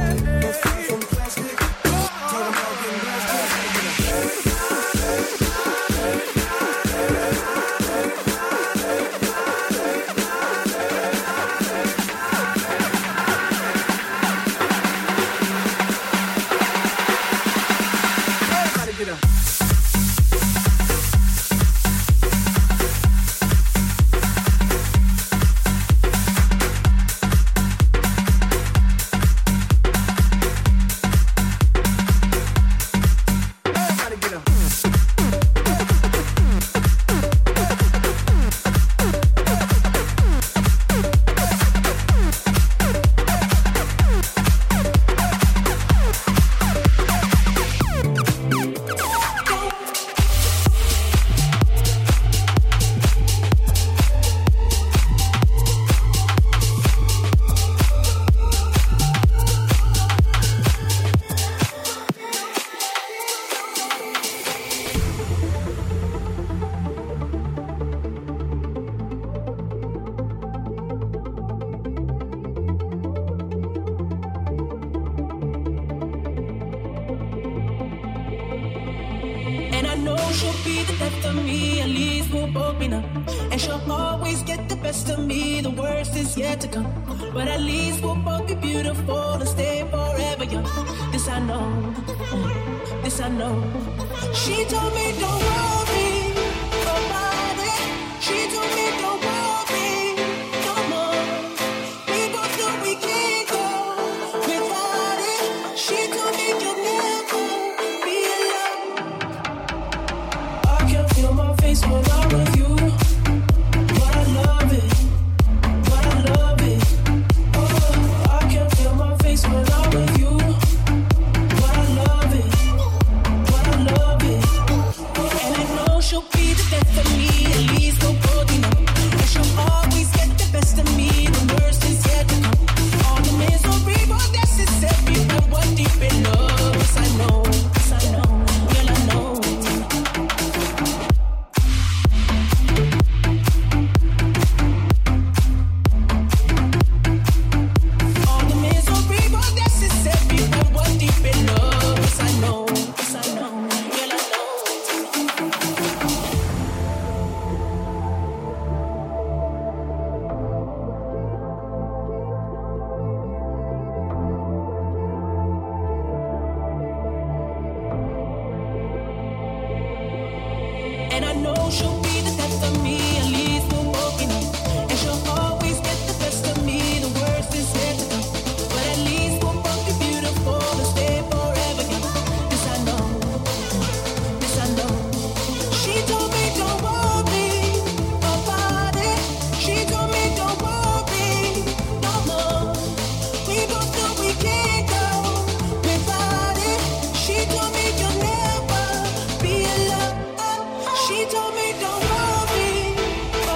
She told me don't worry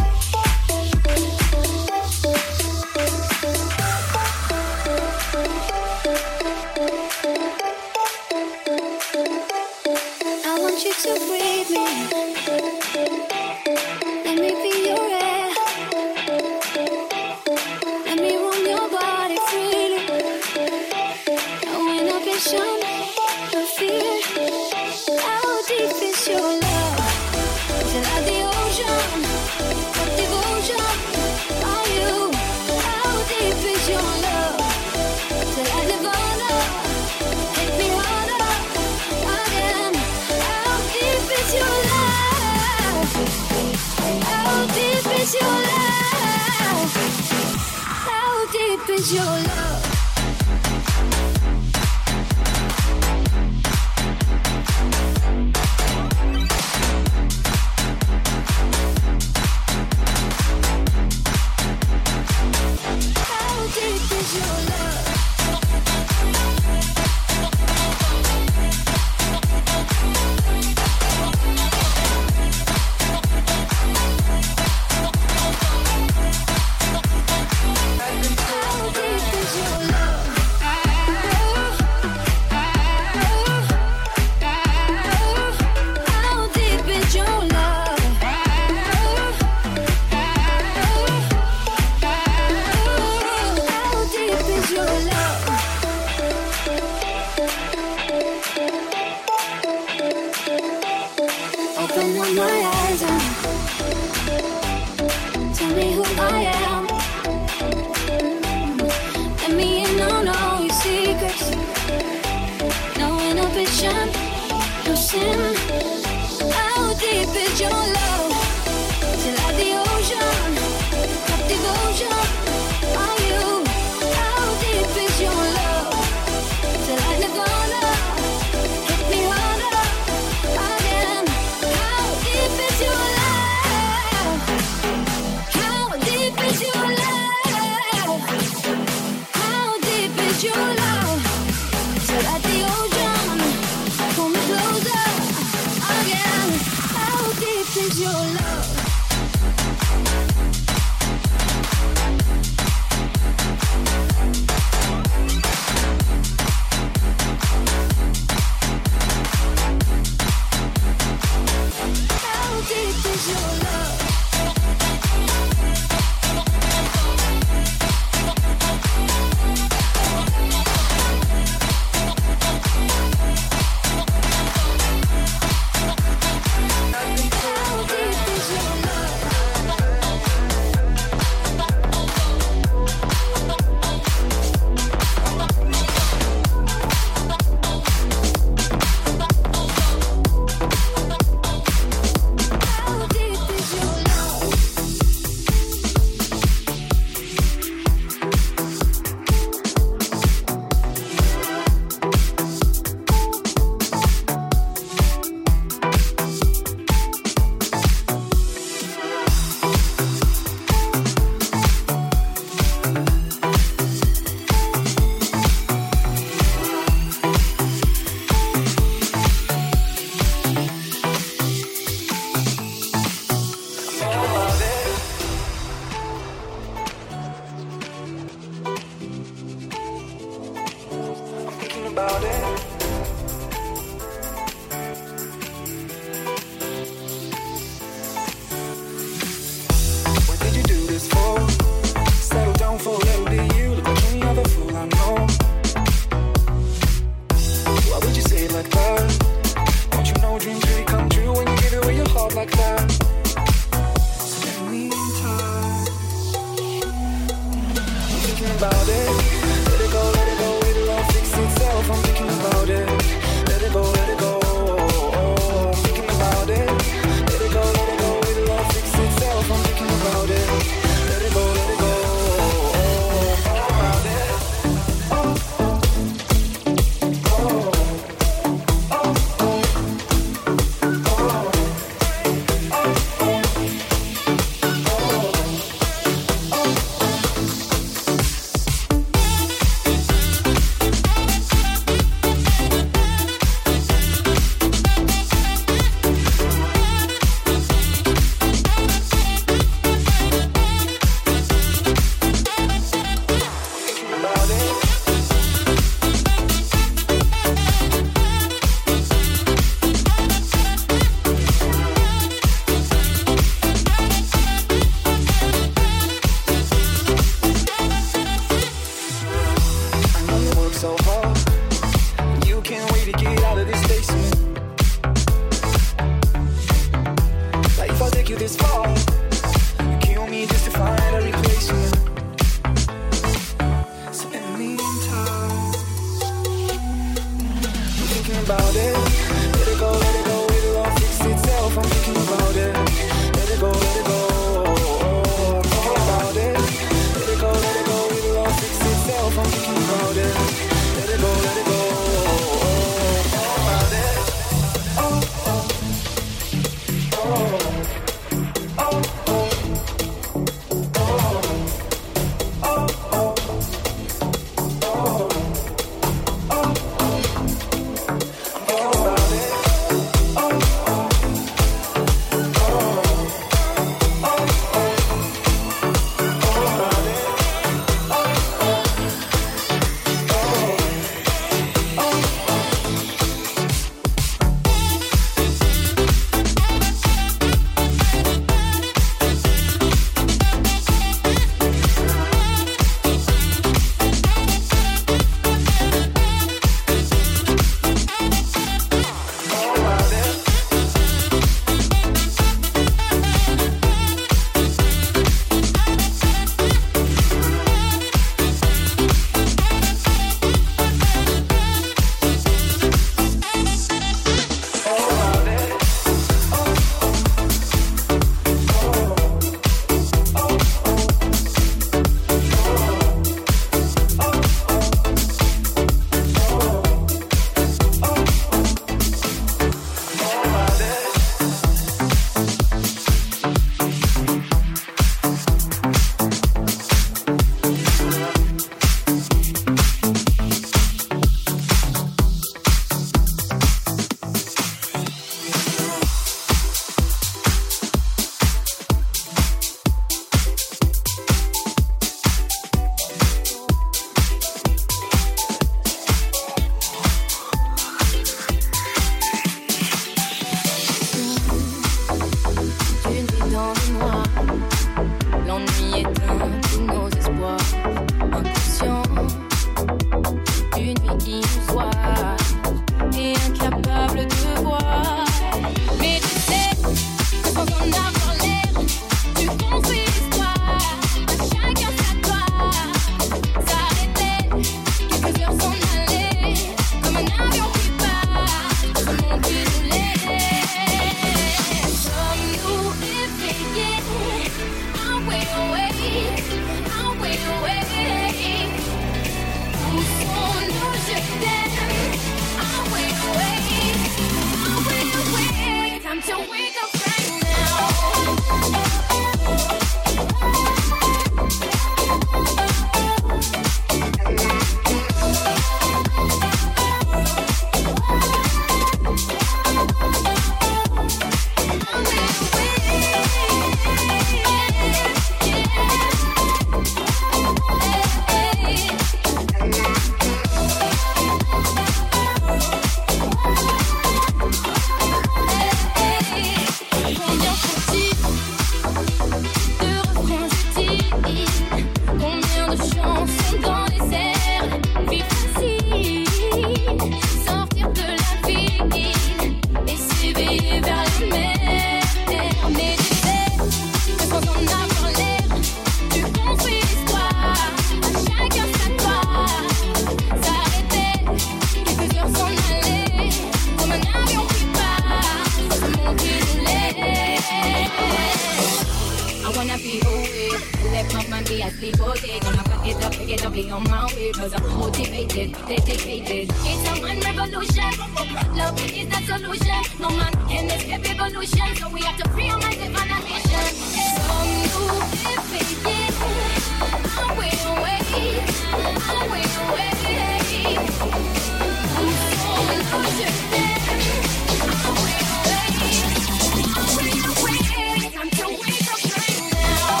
be away. Left my man be asleep all day. Gonna pick it up, be on my way. Cause I'm motivated, dedicated. It's a man revolution. Love is the solution. No man can escape evolution. So we have to free our minds and find a mission. Some new defeated. I will wait. I will wait. I'm so illusioned. I will wait. I will wait. Time to wake up right now.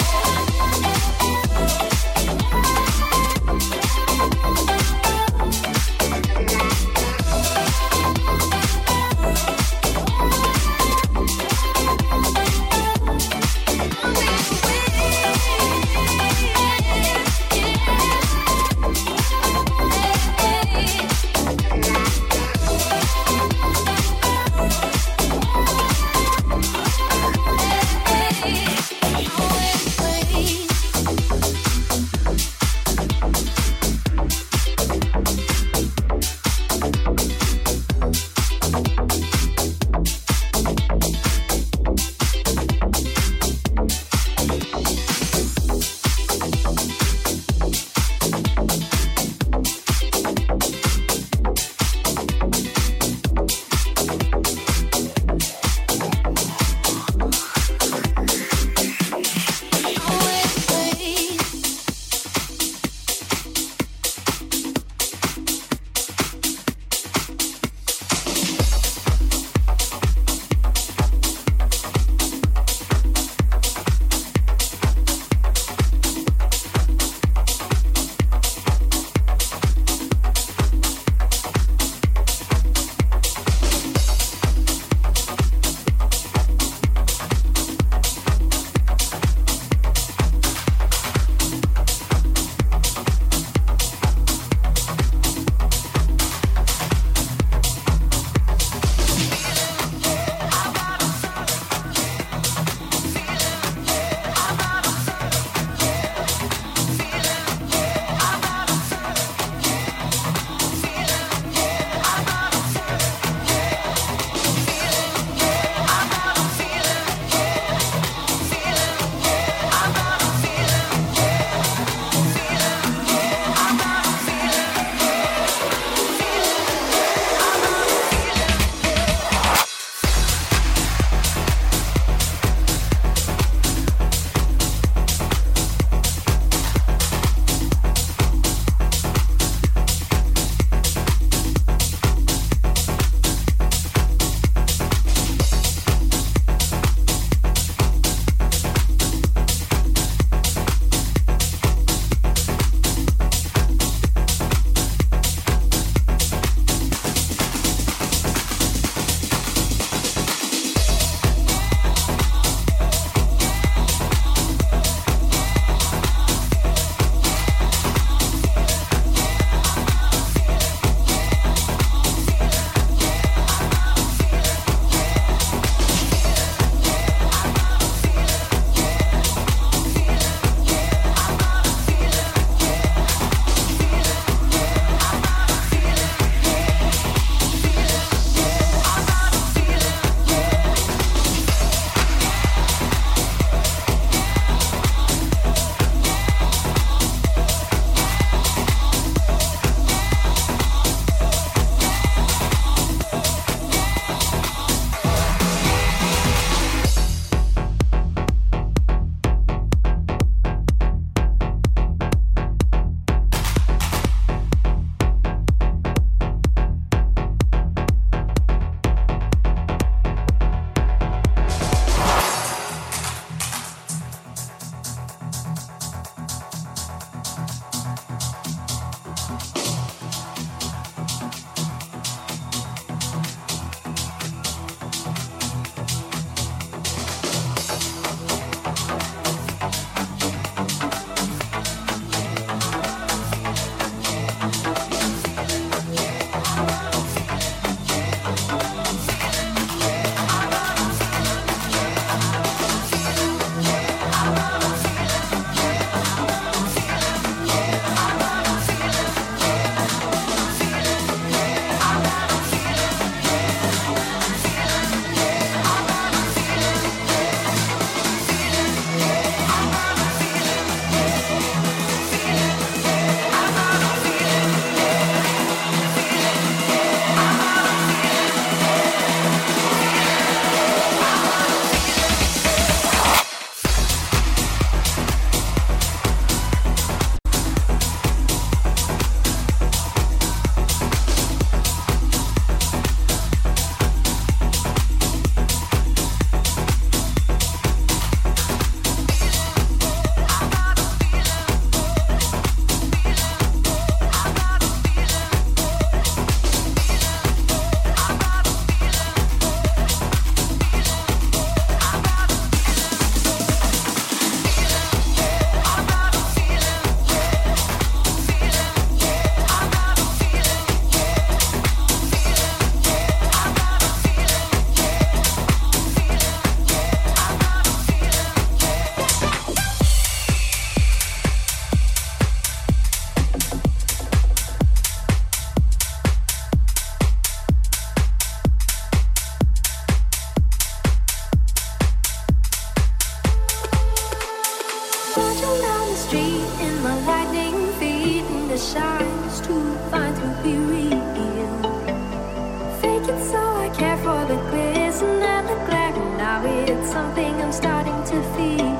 Marching down the street in my lightning feet, and the shines too fine to be real. Fake it so I care for the glisten and the glare, and now it's something I'm starting to feel.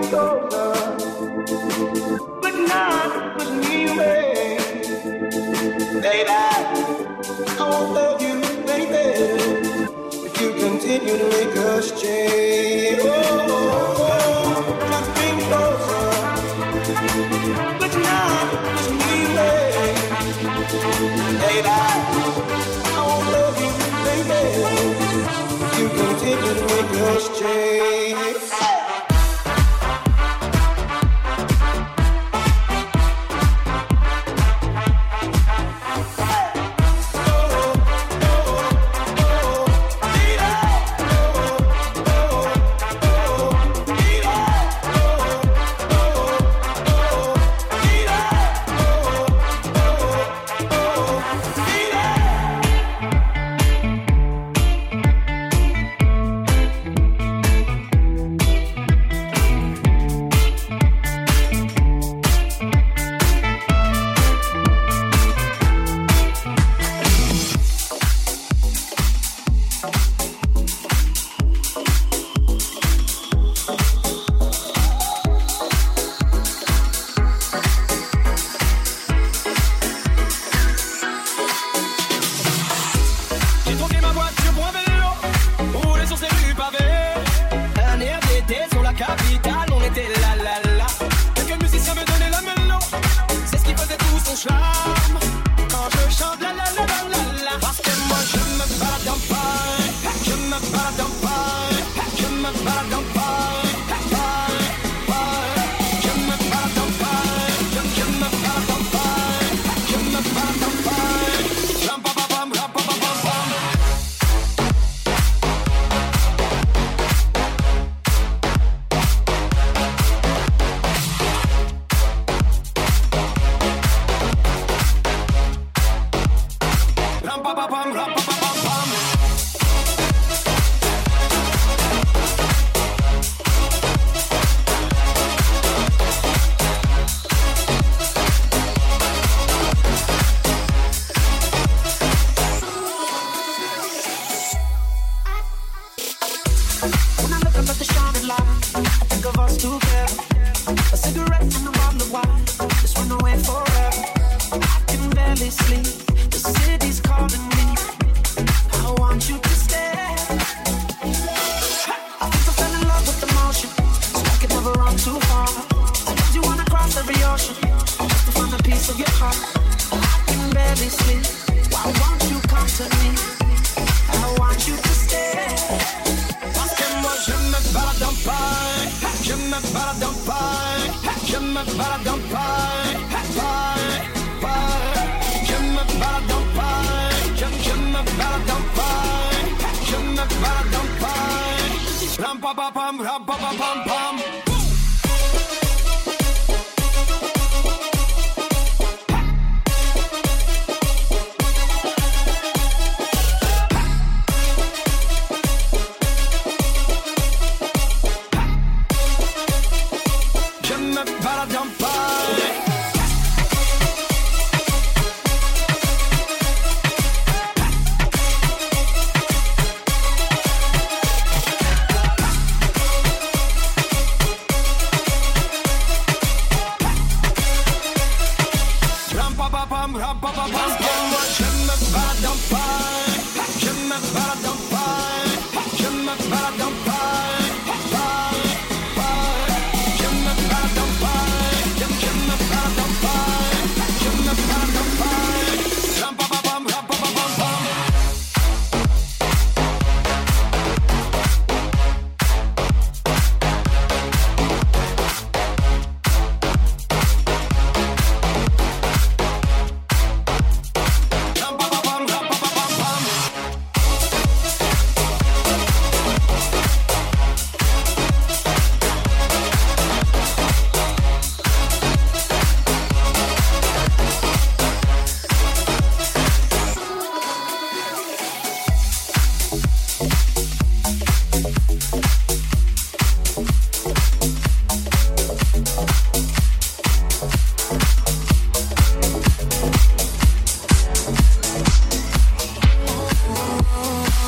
closer, but not push me away. Baby, I won't love you, baby, if you continue to make us change. Oh, just bring closer, but not push me away. Baby, I won't love you, baby, if you continue to make us change.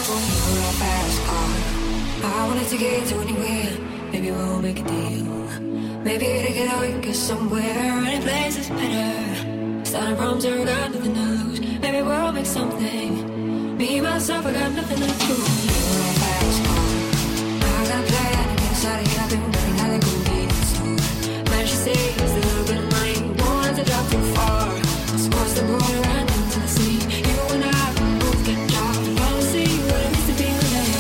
to get to anywhere. Maybe we'll make a deal. Maybe to get away, cause somewhere any place is better. Starting from zero, got nothing to lose. Maybe we'll make something. Me, myself, I got nothing to prove. You're a fast car. I gotta play, I can get inside of here. I've been working how they go get it too. Managed to save just a little bit of money. Wanted to drop too far. I'm supposed to roll around into the sea. You and I can both get dropped. I'll see what it means to be alive.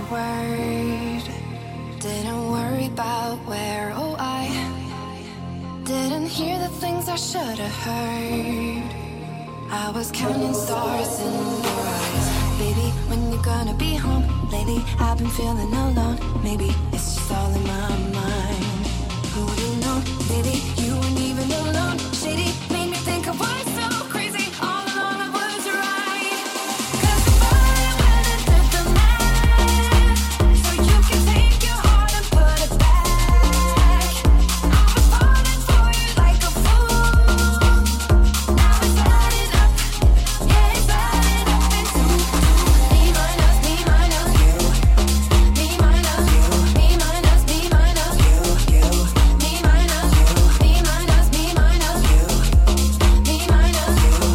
word. Didn't worry about where, oh, I didn't hear the things I should have heard. I was counting stars in your eyes. Baby, when you gonna be home? Lately, I've been feeling alone. Maybe it's just all in my mind. Who would have known? Baby, you weren't even alone. Shady made me think I was so crazy. All along I was right. 'Cause the fire went and did the math. So you can take your heart and put it back. I was falling for you like a fool. Now it's adding up. Yeah, it's adding up into me minus you. Me minus you. Me minus you. Me minus you. Me minus you. Me minus you. Me minus you. Me minus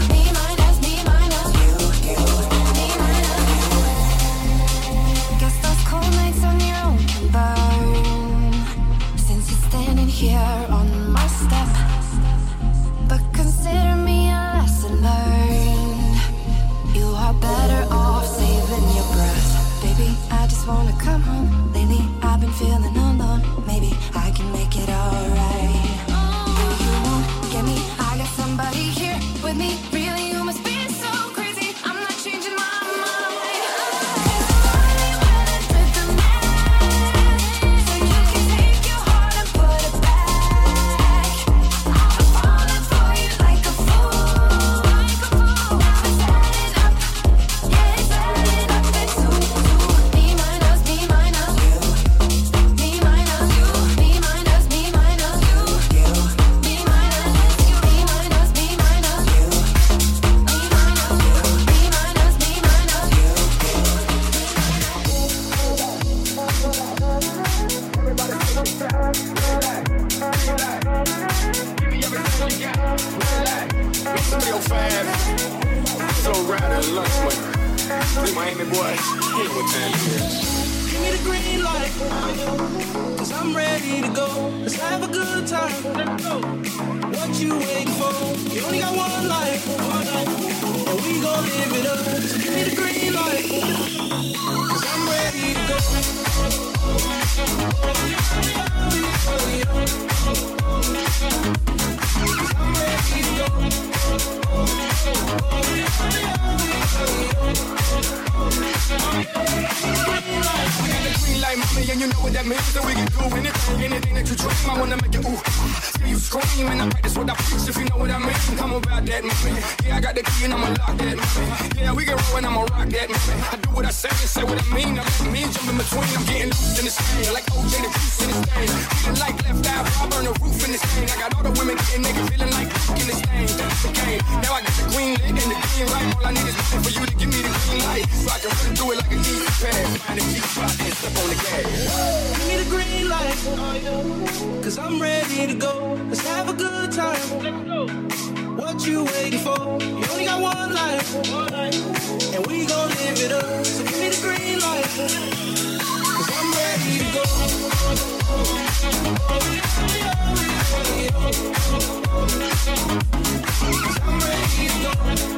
you. Me minus you. Guess those cold nights on your own can burn. Since you're standing here on my step. But consider me a lesson learned. You are better off saving your breath. Baby, I just wanna come home. Lately, I've been feeling alone. Maybe I can make it alright. You won't get me. I got somebody here with me. Really, you must be so crazy. I'm not changing my mind. 'Cause the fire went and did the math. So you can take your heart and put it back. I'm falling for you like a fool. Now it's adding up. Yeah, it's adding up into me minus you. Me minus you. Me minus you. Me minus you. Me minus you. Me minus you. Me minus you. Me minus you. Real fast, so riding lunch money. Hey, Miami boy, you know what time it is. Give me the green light, 'cause I'm ready to go. Let's have a good time. What you waiting for? You only got one life, and we gon' live it up. So give me the green light, 'cause I'm ready to go. I'm ready to go. Green light, mommy, and you know what that means. So we can do anything that you dream. I wanna make you ooh, see you scream, and I practice what I preach. If you know what I mean, I'm about that, mommy. Yeah, I got the key and I'ma lock that, mommy. Yeah, we can roll and I'ma rock that, mommy. I do what I say and say what I mean. I let me jump in between. I'm getting loose in this thing, like OJ the juice in this thing. Feeling like left eye, I burn the roof in this thing. I got all the women getting naked, feeling like in this thing. That's the game. Now I got the green lit and the green light. All I need is nothing for you to give me the green light, so I can really do it like a easy pass. Find a deep spot and step on the gas. Give me the green light, 'cause I'm ready to go. Let's have a good time. What you waiting for? You only got one life, and we gon' live it up. So give me the green light, 'cause I'm ready to go. I'm ready to go.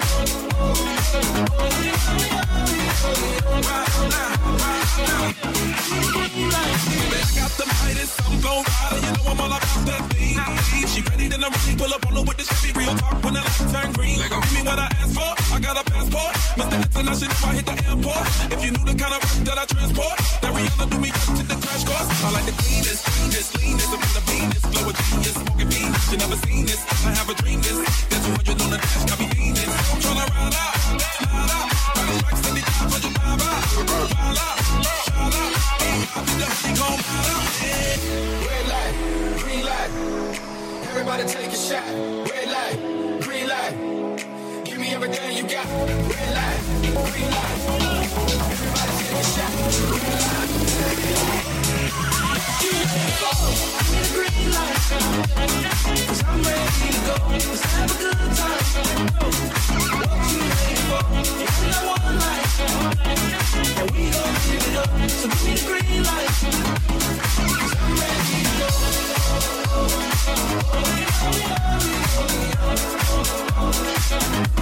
I got the Midas, I'm gon' ride, you know I'm all about that beat. She ready, then I'm ready, pull up on her with the Chevy, real talk when the lights turn green. Give me what I asked for, I got a passport, Mr. International, I hit the airport. If you knew the kind of work that I transport, that Rihanna do me to the crash course. I like the cleanest, leanest, I'm in the Venus, flow of genius, smoking beans, you never seen this, I have a dream this, there's 200 on the dash, got me leaning. I'm tryna ride out, ride the strikes, then they 500 vibe out, wild out, shout out, I be the honeycomb, Red light, green light. Everybody take a shot. Red light, green light. Give me everything you got. Red light, green light. Everybody take a shot. Red light, green light. Give me the green light, 'cause I'm ready to go. Let's have a good time. What you waiting for? You only got one life, and we gon' live it up. So give me the green light, 'cause I'm ready to go.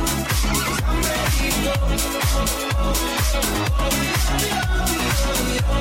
I'm ready to go.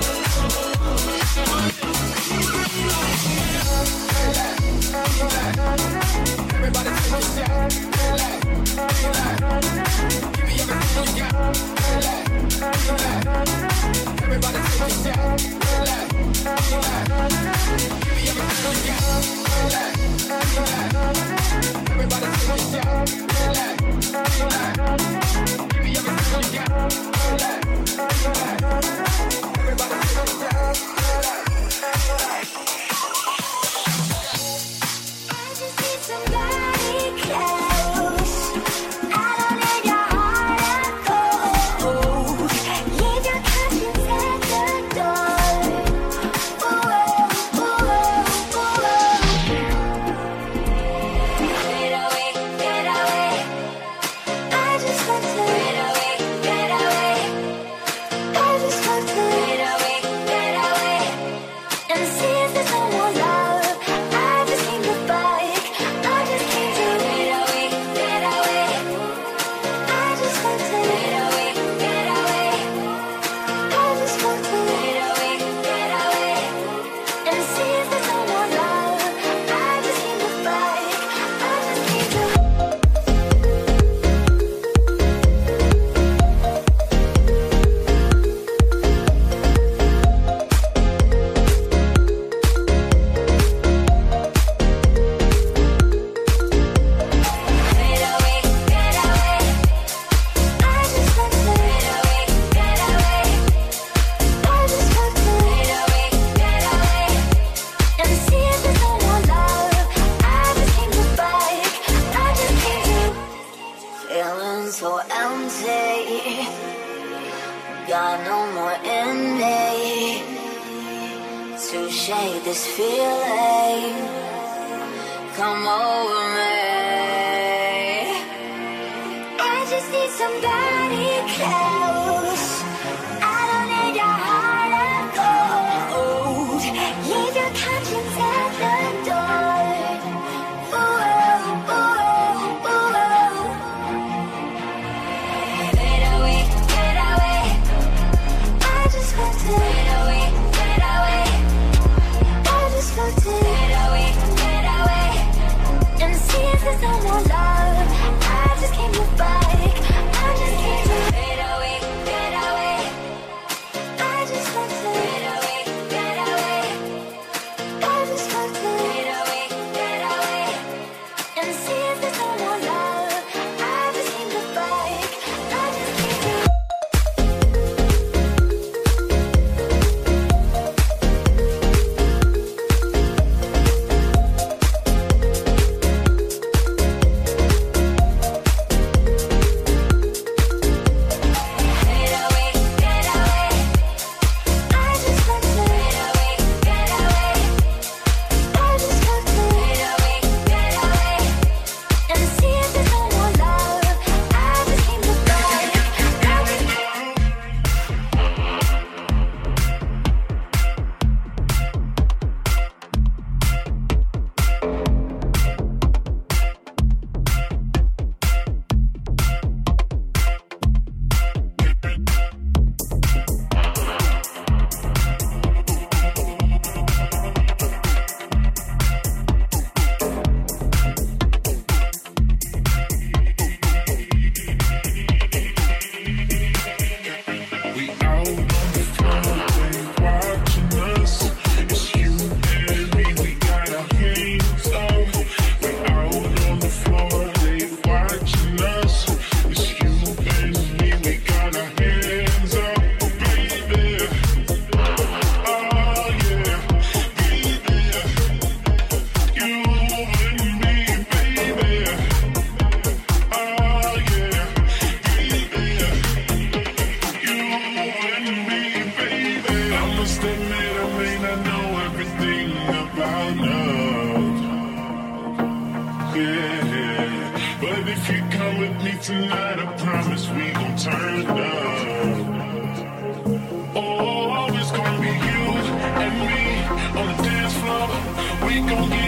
more in me to shake this feeling. Come over me. I just need somebody close. I don't need your heart of gold. Leave your conscience at the door. Ooh, ooh, ooh. Fade away, fade away. I just want to fade away, fade away. I just want to fade away, fade away. And see if there's no more love. I just came to fight. I just came to fade away, fade away. I just want to fade away, fade away. I just want to fade away, fade away. And see if there's no more love. I just came to fight. I just came to fade away, fade away. I just want to fade away, fade away. I just want to fade away, fade away. And see if there's no more love. I just came to fight. We out on the floor, they watching us. It's you and me, we got our hands up. We out on the floor, they watching us. It's you and me, we got our hands up, baby. Oh yeah, baby. You and me, baby. Oh yeah, baby. You and me, baby. I must admit I may not know everything about love. Yeah, but if you come with me tonight, I promise we gon' turn up. Oh, it's gonna be you and me on the dance floor. We gon' get